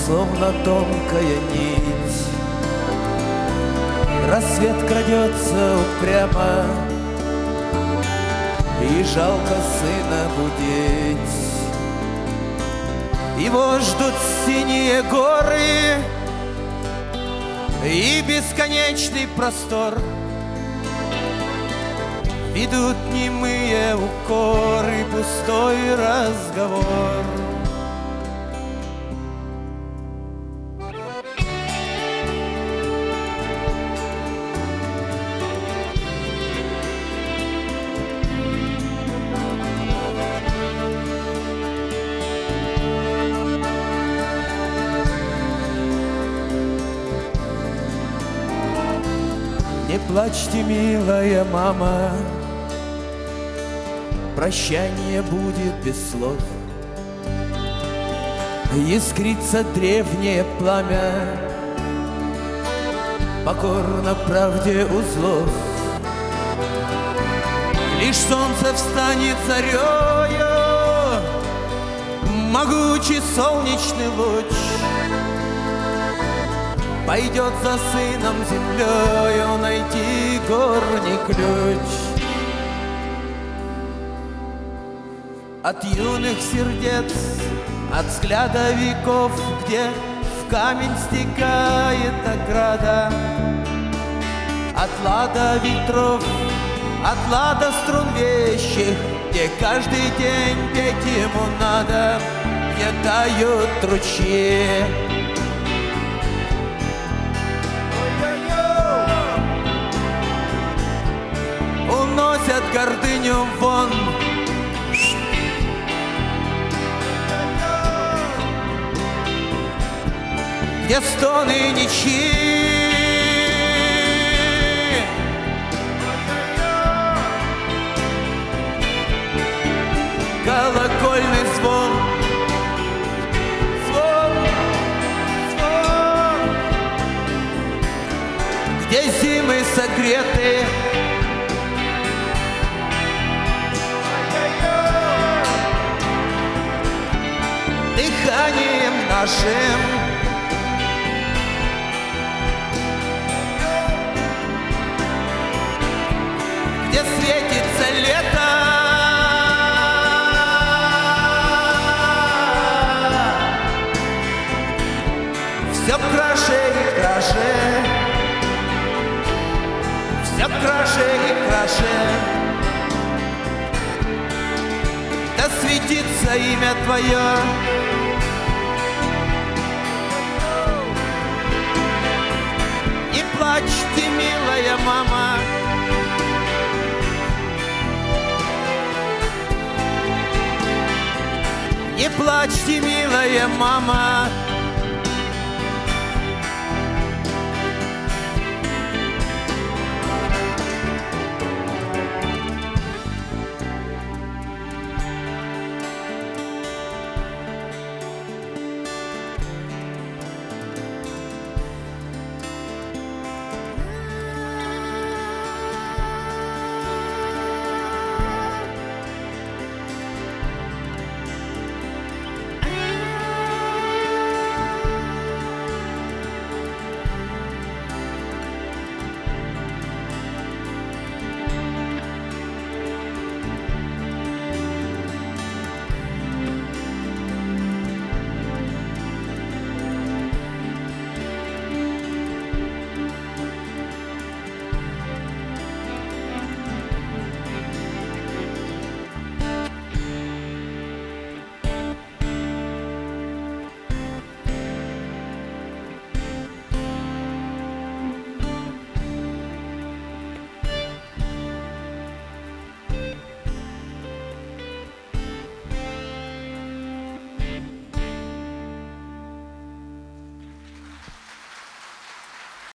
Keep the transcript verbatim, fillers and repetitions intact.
словно тонкая нить. Рассвет крадется упрямо, и жалко сына будить. Его ждут синие горы и бесконечный простор. Ведут немые укоры, пустой разговор. Не плачьте, милая мама, прощание будет без слов. Искрится древнее пламя, покорно правде узлов. Лишь солнце встанет зарею, могучий солнечный луч пойдет за сыном землею найти горний ключ. От юных сердец, от взгляда веков, где в камень стекает ограда, от лада ветров, от лада струн вещих, где каждый день петь ему надо, где тают ручьи. Уносят гордыню вон, где стоны ничьи. Колокольный звон, звон, звон, где зимы согреты, дыханием нашим. Где светится лето, все краше и краше, все краше и краше. Да светится имя Твое. Не плачьте, милая мама, не плачьте, милая мама.